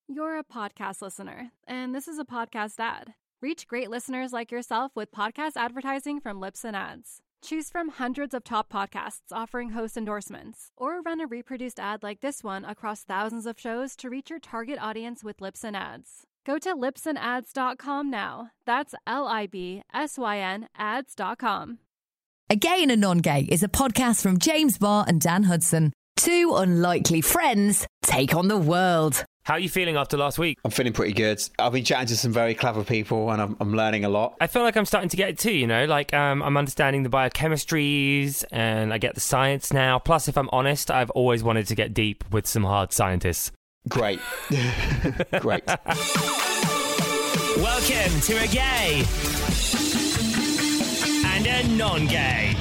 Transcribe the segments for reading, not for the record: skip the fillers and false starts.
You're a podcast listener, and this is a podcast ad. Reach great listeners like yourself with podcast advertising from Libsyn Ads. Choose from hundreds of top podcasts offering host endorsements, or run a reproduced ad like this one across thousands of shows to reach your target audience with Libsyn Ads. Go to libsynads.com now. That's LIBSYN ads.com. A Gay and a Non-Gay is a podcast from James Barr and Dan Hudson. Two unlikely friends take on the world. How are you feeling after last week? I'm feeling pretty good. I've been chatting to some very clever people and I'm learning a lot. I feel like I'm starting to get it too, you know, like I'm understanding the biochemistries and I get the science now. Plus, if I'm honest, I've always wanted to get deep with some hard scientists. Great. Great. Welcome to A Gay and a Non-Gay.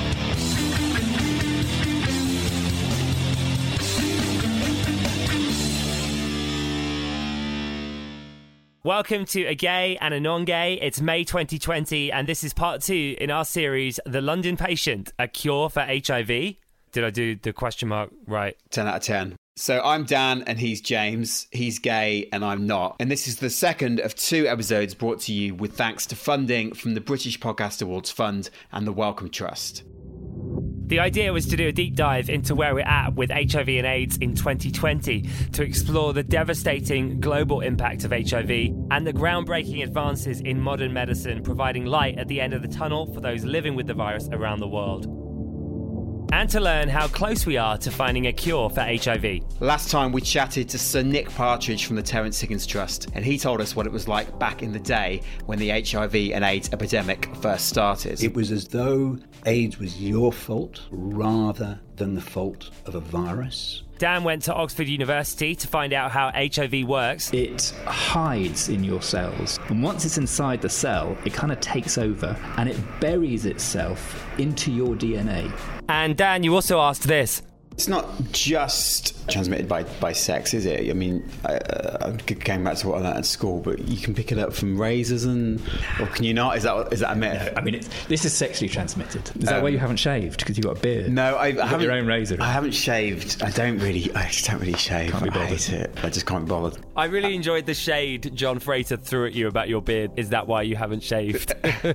Welcome to A Gay and a Non-Gay. It's May 2020 and this is part 2 in our series, The London Patient, A Cure for HIV. Did I do the question mark right? 10 out of 10. So I'm Dan and he's James. He's gay and I'm not. And this is the second of 2 episodes brought to you with thanks to funding from the British Podcast Awards Fund and the Wellcome Trust. The idea was to do a deep dive into where we're at with HIV and AIDS in 2020 to explore the devastating global impact of HIV and the groundbreaking advances in modern medicine providing light at the end of the tunnel for those living with the virus around the world. And to learn how close we are to finding a cure for HIV. Last time we chatted to Sir Nick Partridge from the Terence Higgins Trust, and he told us what it was like back in the day when the HIV and AIDS epidemic first started. It was as though AIDS was your fault rather than the fault of a virus. Dan went to Oxford University to find out how HIV works. It hides in your cells, and once it's inside the cell, it kind of takes over and it buries itself into your DNA. And Dan, you also asked this. It's not just transmitted by sex, is it? I mean, I came back to what I learned at school, but you can pick it up from razors or can you not? Is that a myth? No, I mean, this is sexually transmitted. Is that why you haven't shaved? Because you've got a beard? No, I haven't. Your own razor? I haven't shaved. I just don't really shave. Can't be bothered. I hate it. I just can't be bothered. I really enjoyed the shade John Fraser threw at you about your beard. Is that why you haven't shaved?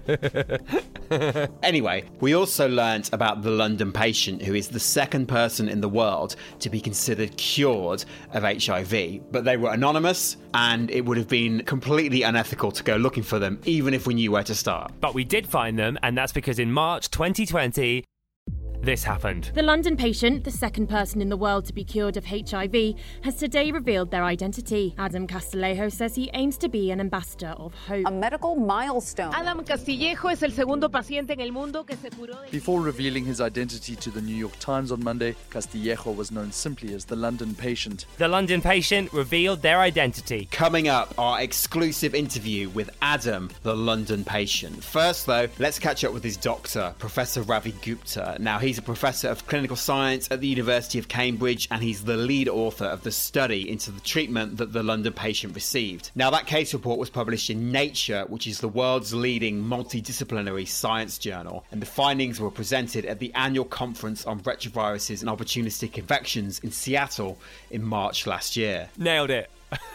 Anyway, we also learnt about the London patient, who is the second person in the world to be considered cured of HIV. But they were anonymous, and it would have been completely unethical to go looking for them, even if we knew where to start. But we did find them, and that's because in March 2020... this happened. The London patient, the second person in the world to be cured of HIV, has today revealed their identity. Adam Castillejo says he aims to be an ambassador of hope. A medical milestone. Adam Castillejo es el segundo paciente en el mundo que se curó de... Before revealing his identity to the New York Times on Monday, Castillejo was known simply as the London patient. The London patient revealed their identity. Coming up, our exclusive interview with Adam, the London patient. First, though, let's catch up with his doctor, Professor Ravi Gupta. Now, he's a professor of clinical science at the University of Cambridge, and he's the lead author of the study into the treatment that the London patient received. Now, that case report was published in Nature, which is the world's leading multidisciplinary science journal, and the findings were presented at the annual conference on retroviruses and opportunistic infections in Seattle in March last year. Nailed it.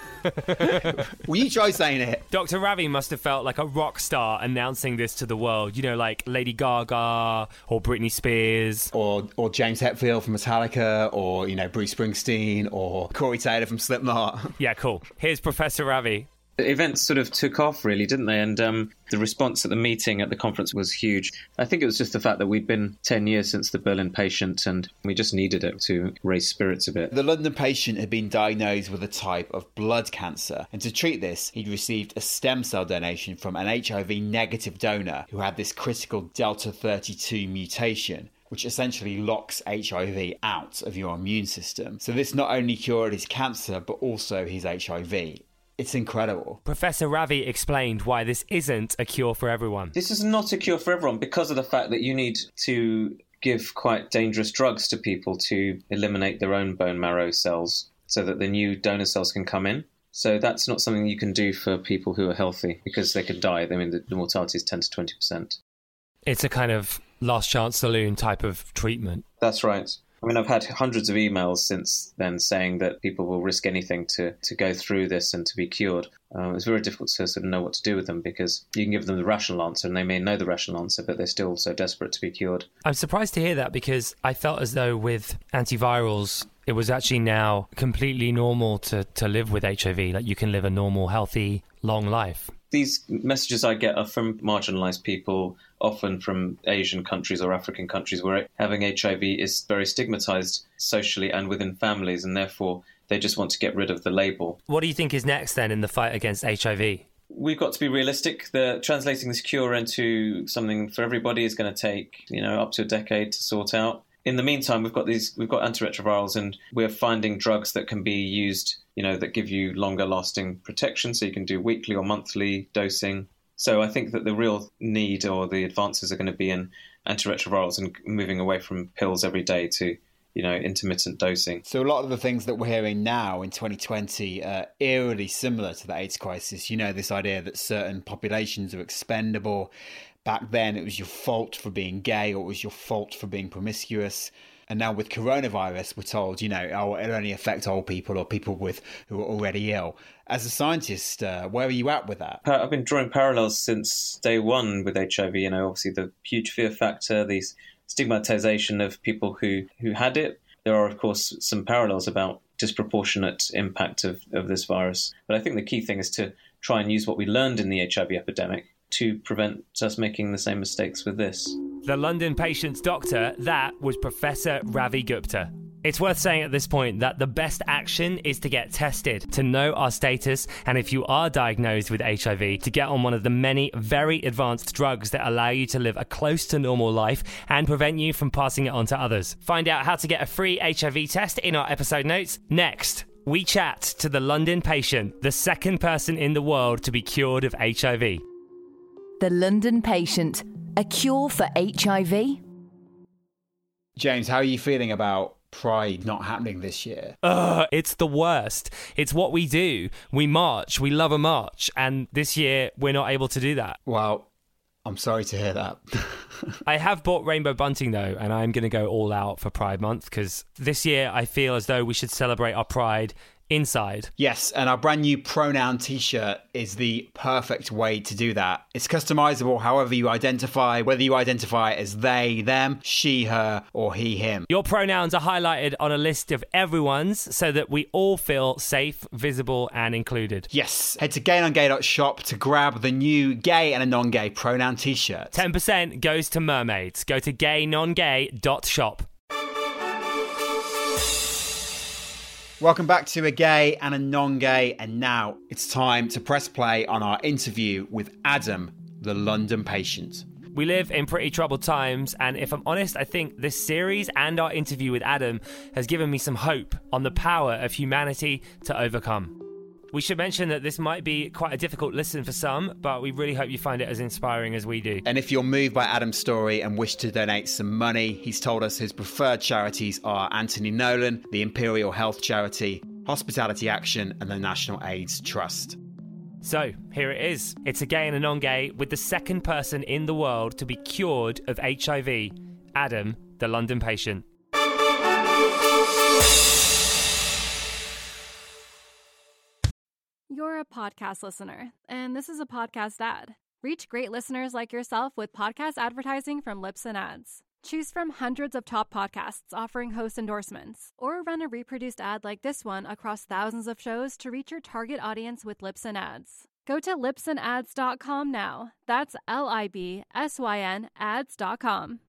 Will you try saying it? Dr. Ravi must have felt like a rock star announcing this to the world, you know, like Lady Gaga or Britney Spears or James Hetfield from Metallica, or, you know, Bruce Springsteen or Corey Taylor from Slipknot. Yeah, cool. Here's Professor Ravi. The events sort of took off, really, didn't they? And the response at the meeting at the conference was huge. I think it was just the fact that we'd been 10 years since the Berlin patient and we just needed it to raise spirits a bit. The London patient had been diagnosed with a type of blood cancer, and to treat this, he'd received a stem cell donation from an HIV-negative donor who had this critical Delta 32 mutation, which essentially locks HIV out of your immune system. So this not only cured his cancer, but also his HIV. It's incredible. Professor Ravi explained why this isn't a cure for everyone. This is not a cure for everyone because of the fact that you need to give quite dangerous drugs to people to eliminate their own bone marrow cells so that the new donor cells can come in. So that's not something you can do for people who are healthy because they could die. I mean, the mortality is 10 to 20%. It's a kind of last chance saloon type of treatment. That's right. I mean, I've had hundreds of emails since then saying that people will risk anything to go through this and to be cured. It's very difficult to sort of know what to do with them, because you can give them the rational answer and they may know the rational answer, but they're still so desperate to be cured. I'm surprised to hear that, because I felt as though with antivirals, it was actually now completely normal to live with HIV. Like, you can live a normal, healthy, long life. These messages I get are from marginalised people, often from Asian countries or African countries, where having HIV is very stigmatised socially and within families, and therefore they just want to get rid of the label. What do you think is next then in the fight against HIV? We've got to be realistic. Translating this cure into something for everybody is going to take, up to a decade to sort out. In the meantime, we've got antiretrovirals, and we're finding drugs that can be used, that give you longer lasting protection. So you can do weekly or monthly dosing. So I think that the real need or the advances are going to be in antiretrovirals and moving away from pills every day to, intermittent dosing. So a lot of the things that we're hearing now in 2020 are eerily similar to the AIDS crisis. This idea that certain populations are expendable. Back then, it was your fault for being gay, or it was your fault for being promiscuous. And now with coronavirus, we're told, it'll only affect old people or people who are already ill. As a scientist, where are you at with that? I've been drawing parallels since day one with HIV. Obviously the huge fear factor, the stigmatization of people who had it. There are, of course, some parallels about disproportionate impact of this virus. But I think the key thing is to try and use what we learned in the HIV epidemic to prevent us making the same mistakes with this. The London Patient's doctor, that was Professor Ravi Gupta. It's worth saying at this point that the best action is to get tested, to know our status, and if you are diagnosed with HIV, to get on one of the many very advanced drugs that allow you to live a close to normal life and prevent you from passing it on to others. Find out how to get a free HIV test in our episode notes. Next, we chat to the London Patient, the second person in the world to be cured of HIV. The London Patient, a cure for HIV? James, how are you feeling about Pride not happening this year? It's the worst. It's what we do. We march. We love a march. And this year, we're not able to do that. Well, I'm sorry to hear that. I have bought rainbow bunting, though, and I'm going to go all out for Pride Month, because this year I feel as though we should celebrate our pride inside. Yes, and our brand new pronoun t-shirt is the perfect way to do that. It's customizable however you identify, whether you identify as they, them, she, her, or he, him. Your pronouns are highlighted on a list of everyone's so that we all feel safe, visible, and included. Yes, head to gaynongay.shop to grab the new gay and a non-gay pronoun t-shirt. 10% goes to mermaids. Go to gaynongay.shop. Welcome back to A Gay and a Non-Gay, and now it's time to press play on our interview with Adam, the London Patient. We live in pretty troubled times, and if I'm honest, I think this series and our interview with Adam has given me some hope on the power of humanity to overcome. We should mention that this might be quite a difficult listen for some, but we really hope you find it as inspiring as we do. And if you're moved by Adam's story and wish to donate some money, he's told us his preferred charities are Anthony Nolan, the Imperial Health Charity, Hospitality Action, and the National AIDS Trust. So, here it is. It's A Gay and a Non-Gay with the second person in the world to be cured of HIV, Adam, the London Patient. You're a podcast listener, and this is a podcast ad. Reach great listeners like yourself with podcast advertising from Libsyn Ads. Choose from hundreds of top podcasts offering host endorsements, or run a reproduced ad like this one across thousands of shows to reach your target audience with Libsyn Ads. Go to libsynads.com now. That's LIBSYN ads.com.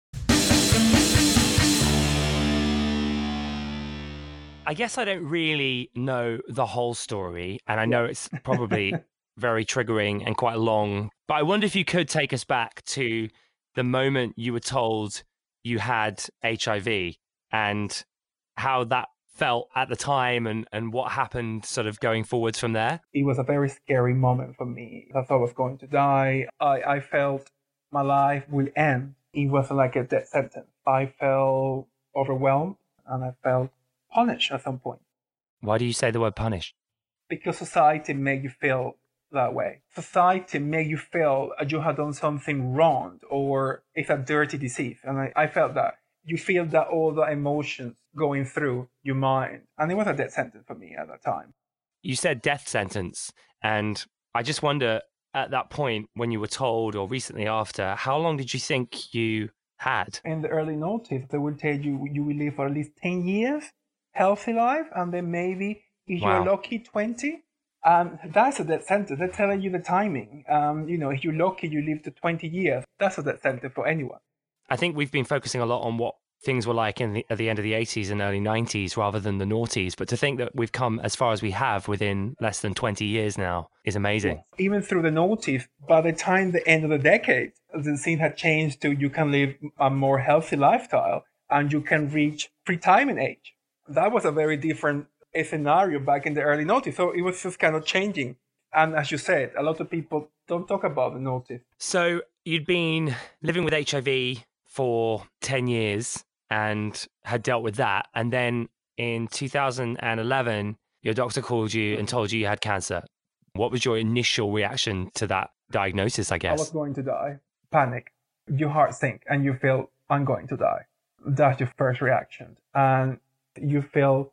I guess I don't really know the whole story, and I know it's probably very triggering and quite long, but I wonder if you could take us back to the moment you were told you had HIV and how that felt at the time and what happened sort of going forwards from there. It was a very scary moment for me. I thought I was going to die. I felt my life will end. It was like a death sentence. I felt overwhelmed and I felt punished at some point. Why do you say the word punish? Because society made you feel that way. Society made you feel you had done something wrong or it's a dirty disease. And I felt that you feel that all the emotions going through your mind. And it was a death sentence for me at that time. You said death sentence. And I just wonder, at that point, when you were told or recently after, how long did you think you had? In the early notice, they will tell you you will live for at least 10 years, healthy life, and then maybe, if you're lucky, 20. That's a death sentence. They're telling you the timing. If you're lucky, you live to 20 years. That's a death sentence for anyone. I think we've been focusing a lot on what things were like at the end of the 80s and early 90s rather than the noughties. But to think that we've come as far as we have within less than 20 years now is amazing. Yes. Even through the noughties, by the time the end of the decade, the scene had changed to you can live a more healthy lifestyle and you can reach retirement age. That was a very different scenario back in the early noughties. So it was just kind of changing. And as you said, a lot of people don't talk about the noughties. So you'd been living with HIV for 10 years and had dealt with that. And then in 2011, your doctor called you and told you had cancer. What was your initial reaction to that diagnosis, I guess? I was going to die. Panic. Your heart sinks and you feel, I'm going to die. That's your first reaction. And you feel,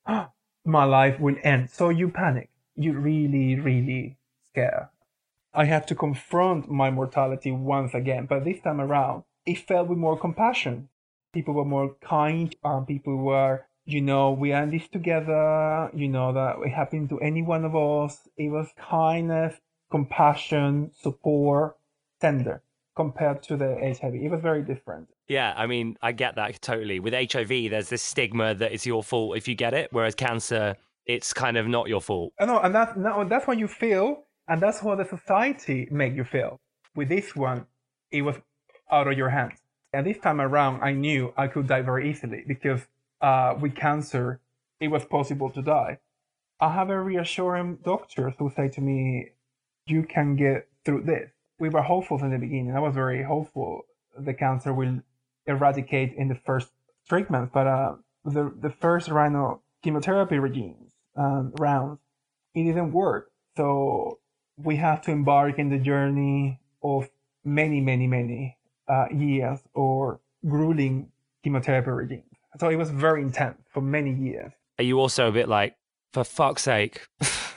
my life will end. So you panic. You really, really scare. I had to confront my mortality once again, but this time around, it felt with more compassion. People were more kind. People were, we are in this together. That it happened to any one of us. It was kindness, compassion, support, tender compared to the HIV. It was very different. Yeah, I mean, I get that totally. With HIV, there's this stigma that it's your fault if you get it, whereas cancer, it's kind of not your fault. No, and that's what you feel, and that's what the society make you feel. With this one, it was out of your hands. And this time around, I knew I could die very easily because with cancer, it was possible to die. I have a reassuring doctors who say to me, you can get through this. We were hopeful in the beginning. I was very hopeful the cancer will eradicate in the first treatment, but the first round of chemotherapy regimes rounds, it didn't work. So we have to embark in the journey of many, many, many years or grueling chemotherapy regimes. So it was very intense for many years. Are you also a bit like, for fuck's sake,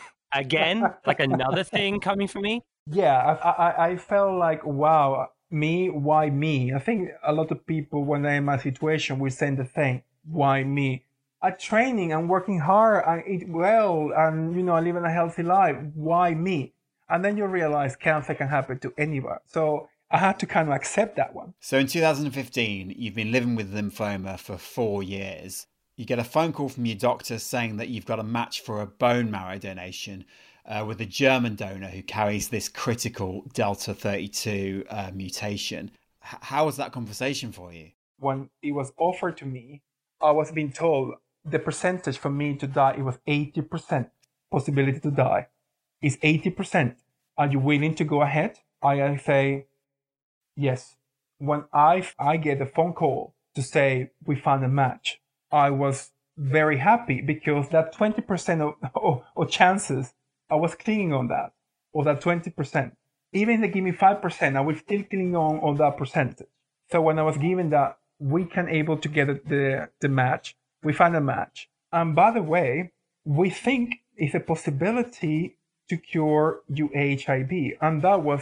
again, like another thing coming for me? Yeah, I felt like, wow, me, why me? I think a lot of people, when they're in my situation, will say the same, why me? I'm training, I'm working hard, I eat well, and, I live in a healthy life. Why me? And then you realize cancer can happen to anyone. So I had to kind of accept that one. So in 2015, you've been living with lymphoma for 4 years. You get a phone call from your doctor saying that you've got a match for a bone marrow donation with a German donor who carries this critical Delta 32 mutation. How was that conversation for you? When it was offered to me, I was being told the percentage for me to die, it was 80% possibility to die. It's 80%. Are you willing to go ahead? I say, yes. When I get a phone call to say we found a match, I was very happy because that 20% of chances, I was clinging on that, or that 20%. Even if they give me 5%, I was still clinging on that percentage. So when I was given that, we can able to get the match, we found a match. And by the way, we think it's a possibility to cure you HIV. And that was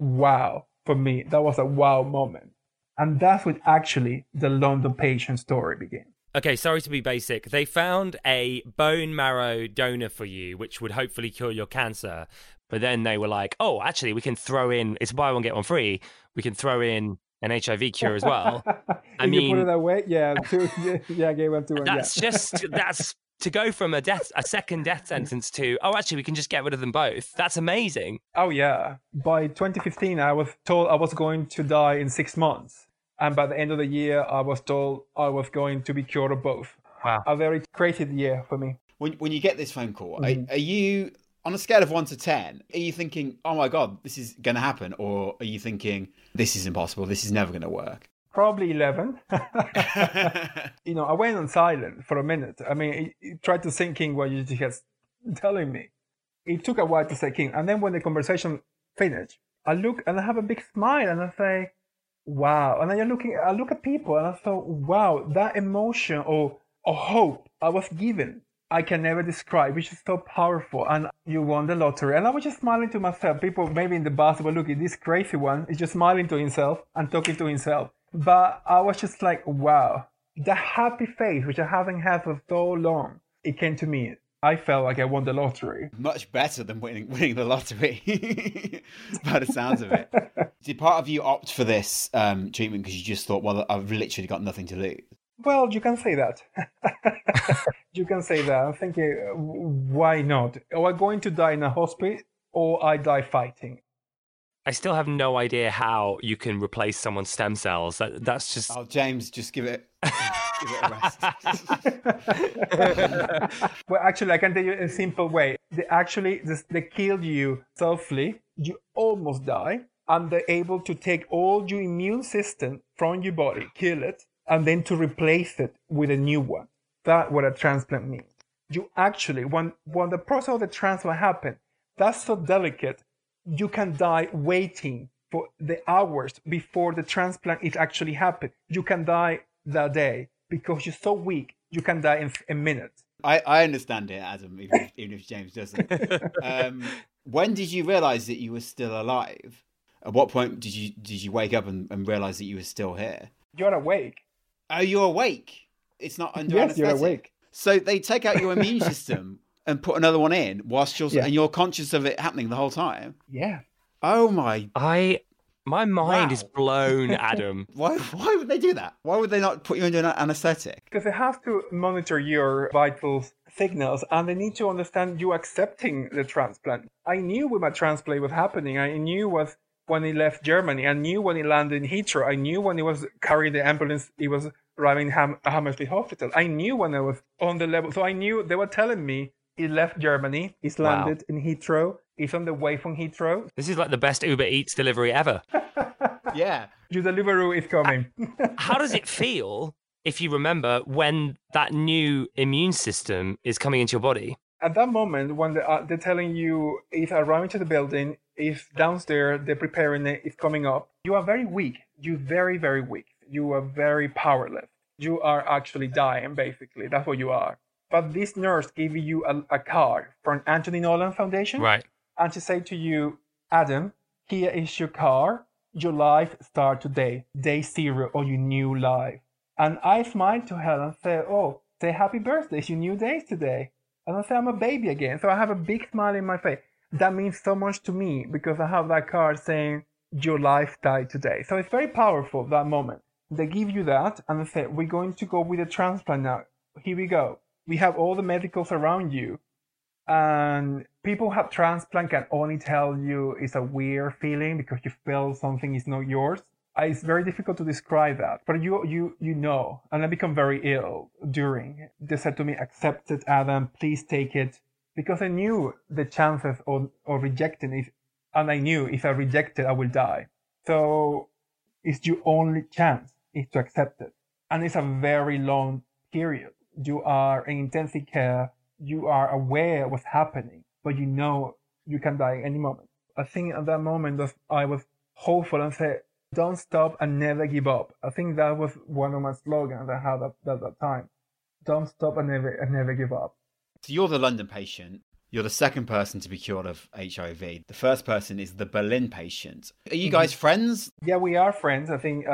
wow for me. That was a wow moment. And that's when actually the London patient story began. Okay, sorry to be basic. They found a bone marrow donor for you, which would hopefully cure your cancer. But then they were like, oh, actually, we can throw in, it's buy one, get one free. We can throw in an HIV cure as well. I mean, you put it that way, yeah, gave one to one. That's to go from a second death sentence to, oh, actually, we can just get rid of them both. That's amazing. Oh, yeah. By 2015, I was told I was going to die in 6 months. And by the end of the year, I was told I was going to be cured of both. Wow. A very crazy year for me. When you get this phone call, are you, on a scale of 1 to 10, are you thinking, oh my God, this is going to happen? Or are you thinking, this is impossible, this is never going to work? Probably 11. I went on silent for a minute. I mean, it tried to sink in what you just telling me. It took a while to sink in. And then when the conversation finished, I look and I have a big smile and I say, wow. And then I look at people and I thought, wow, that emotion or hope I was given, I can never describe, which is so powerful. And you won the lottery. And I was just smiling to myself. People maybe in the bus were looking, this crazy one is just smiling to himself and talking to himself. But I was just like, wow, that happy face, which I haven't had for so long, it came to me. I felt like I won the lottery. Much better than winning the lottery, by the sounds of it. Did part of you opt for this treatment because you just thought, well, I've literally got nothing to lose? Well, you can say that. You can say that. I'm thinking, why not? Am I going to die in a hospital or I die fighting? I still have no idea how you can replace someone's stem cells. That's just... Oh, James, just give it a rest. Well, actually, I can tell you in a simple way. They killed you softly. You almost die. And they're able to take all your immune system from your body, kill it, and then to replace it with a new one. That's what a transplant means. You actually, when the process of the transplant happens, that's so delicate, you can die waiting for the hours before the transplant is actually happened. You can die that day because you're so weak, you can die in a minute. I understand it, Adam, even if James doesn't. When did you realise that you were still alive? At what point did you wake up and realise that you were still here? You're awake. Oh, you're awake. It's not under yes, anaesthetic. You're awake. So they take out your immune system and put another one in whilst and you're conscious of it happening the whole time? Yeah. Oh my. My mind is blown, Adam. Why would they do that? Why would they not put you under an anaesthetic? Because they have to monitor your vital signals and they need to understand you accepting the transplant. I knew when my transplant was happening. I knew when he left Germany. I knew when he landed in Heathrow. I knew when he was carrying the ambulance. He was arriving at Hammersmith Hospital. I knew when I was on the level. So I knew they were telling me he left Germany. He's landed in Heathrow. He's on the way from Heathrow. This is like the best Uber Eats delivery ever. Yeah. Your delivery is coming. How does it feel, if you remember, when that new immune system is coming into your body? At that moment, when they're telling you if arriving to the building, if downstairs they're preparing it, it's coming up, you are very weak. You're very, very weak. You are very powerless. You are actually dying, basically. That's what you are. But this nurse gave you a card from Anthony Nolan Foundation. Right. And she said to you, Adam, here is your card. Your life starts today, day 0 of your new life. And I smiled to her and said, oh, say happy birthday. It's your new day today. And I said, I'm a baby again. So I have a big smile in my face. That means so much to me because I have that card saying your life died today. So it's very powerful, that moment. They give you that and they say, we're going to go with a transplant now. Here we go. We have all the medicals around you. And people who have transplant can only tell you it's a weird feeling because you feel something is not yours. It's very difficult to describe that. But you know, and I become very ill during. They said to me, accept it, Adam, please take it. Because I knew the chances of rejecting it. And I knew if I reject it, I will die. So it's your only chance is to accept it. And it's a very long period. You are in intensive care. You are aware of what's happening, but you know you can die any moment. I think at that moment I was hopeful and said, don't stop and never give up. I think that was one of my slogans I had at that time. Don't stop and never give up. So you're the London patient. You're the second person to be cured of HIV. The first person is the Berlin patient. Are you guys friends? Yeah, we are friends. I think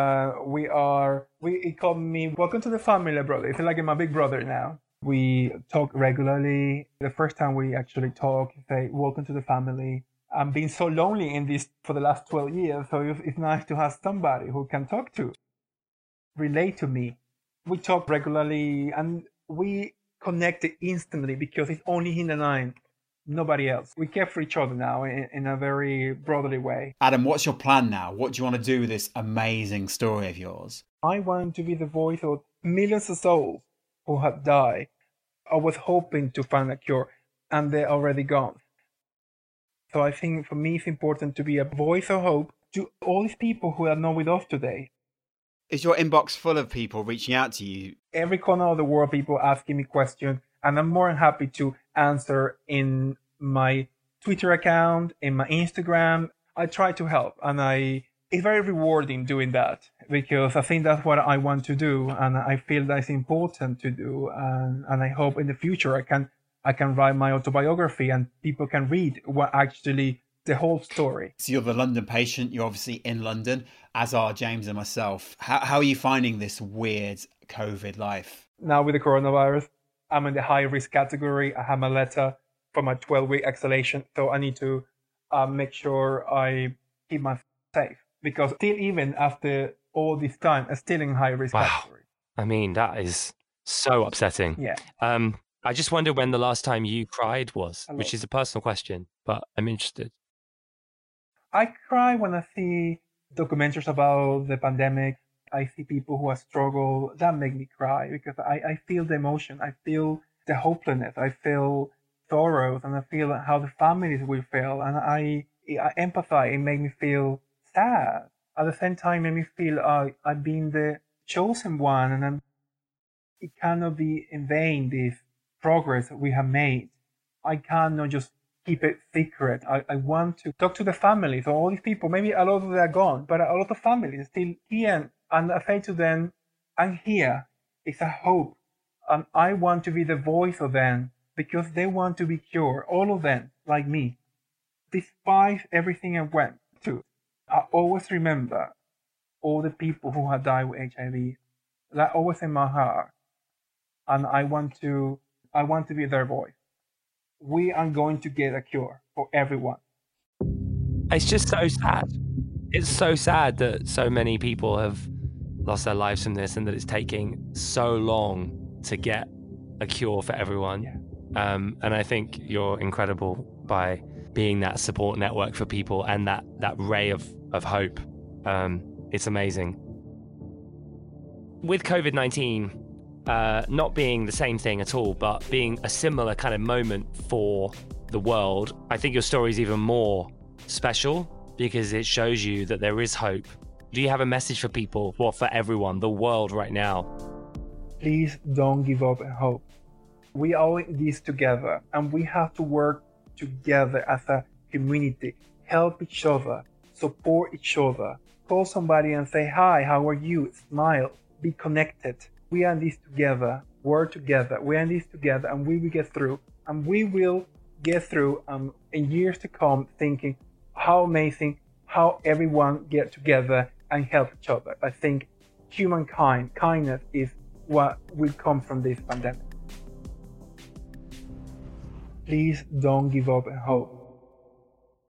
he called me, welcome to the family, brother. It's like my big brother now. We talk regularly. The first time we actually talk, say, welcome to the family. I'm being so lonely in this for the last 12 years, so it's nice to have somebody who can talk to, relate to me. We talk regularly and we connected instantly because it's only him and I, nobody else. We care for each other now in a very brotherly way. Adam, what's your plan now? What do you want to do with this amazing story of yours? I want to be the voice of millions of souls who have died. I was hoping to find a cure, and they're already gone. So I think for me it's important to be a voice of hope to all these people who are not with us today. Is your inbox full of people reaching out to you? Every corner of the world, people asking me questions, and I'm more than happy to answer in my Twitter account, in my Instagram. I try to help, and I it's very rewarding doing that, because I think that's what I want to do, and I feel that's important to do, and I hope in the future I can write my autobiography and people can read what actually the whole story. So you're the London patient. You're obviously in London, as are James and myself. How are you finding this weird COVID life? Now with the coronavirus, I'm in the high risk category. I have my letter for my 12-week isolation, so I need to make sure I keep myself safe, because still, even after all this time, I'm still in high risk category. I mean, that is so upsetting. Yeah. I just wonder when the last time you cried was, which is a personal question, but I'm interested. I cry when I see documentaries about the pandemic. I see people who have struggled. That make me cry, because I feel the emotion. I feel the hopelessness. I feel sorrows, and I feel how the families will feel. And I empathize. It makes me feel sad. At the same time, it makes me feel I've been the chosen one, and it cannot be in vain, this progress we have made. I cannot just keep it secret. I want to talk to the families of all these people. Maybe a lot of them are gone, but a lot of families are still here. And I say to them, I'm here. It's a hope. And I want to be the voice of them, because they want to be cured. All of them, like me. Despite everything I went through, I always remember all the people who have died with HIV. That always in my heart. And I want to be their voice. We are going to get a cure for everyone. It's just so sad. It's so sad that so many people have lost their lives from this, and that it's taking so long to get a cure for everyone. Yeah. And I think you're incredible by being that support network for people and that ray of hope. It's amazing. With COVID-19 not being the same thing at all, but being a similar kind of moment for the world, I think your story is even more special, because it shows you that there is hope. Do you have a message for people, well, for everyone, the world right now? Please don't give up hope. We are in this together, and we have to work together as a community. Help each other, support each other. Call somebody and say, hi, how are you? Smile, be connected. We are in this together, work together. We are in this together, and we will get through. And we will get through in years to come, thinking how amazing, how everyone get together and help each other. I think kindness is what will come from this pandemic. Please don't give up hope.